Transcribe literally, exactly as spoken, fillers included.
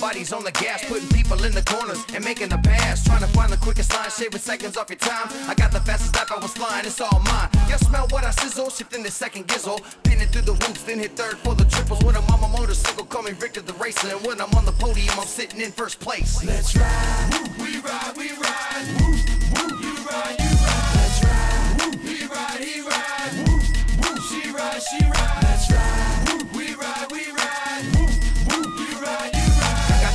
Nobody's on the gas, putting people in the corners and making a pass. Trying to find the quickest line, shaving seconds off your time. I got the fastest life, I was flying, it's all mine. Y'all smell what I sizzle, shifting the second gizzle. Pinning through the roots, then hit third for the triples. When I'm on my motorcycle, call me Victor the Racer. And when I'm on the podium, I'm sitting in first place. Let's ride, woo, we ride, we ride, woo, woo.